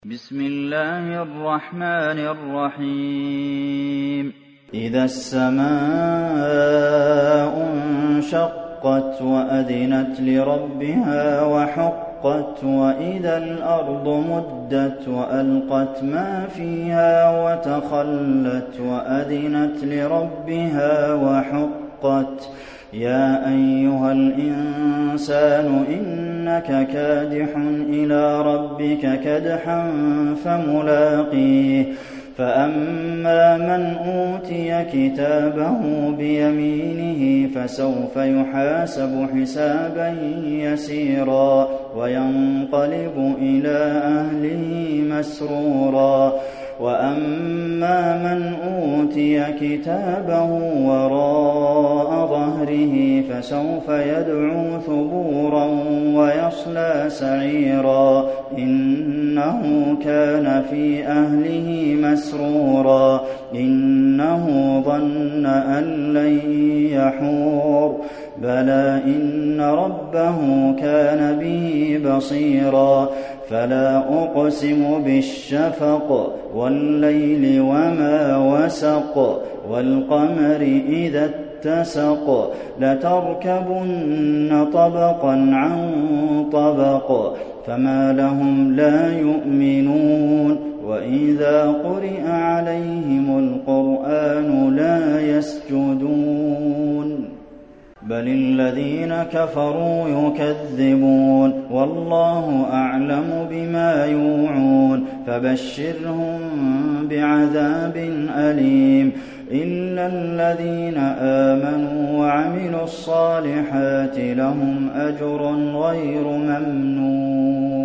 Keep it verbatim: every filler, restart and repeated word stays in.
بسم الله الرحمن الرحيم إذا السماء انشقت وأذنت لربها وحقت وإذا الأرض مدت وألقت ما فيها وتخلت وأذنت لربها وحقت يا أيها الإنسان إنك كادح إلى ربك كدحا فملاقيه فأما من أوتي كتابه بيمينه فسوف يحاسب حسابا يسيرا وينقلب إلى أهله مسرورا وأما من أوتي كتابه وراء ظهره فسوف يدعو ثبورا ويصلى سعيرا إنه كان في أهله مسرورا إنه ظن أن لن يحور بلى إن ربه كان به بصيرا فلا أقسم بالشفق والليل وما وسق والقمر إذا اتسق لتركبن طبقا عن طبق فما لهم لا يؤمنون وإذا قرئ عليهم القرآن لا يسجدون بل الذين كفروا يكذبون والله أعلم بما يوعون فبشرهم بعذاب أليم إلا الذين آمنوا وعملوا الصالحات لهم أجر غير ممنون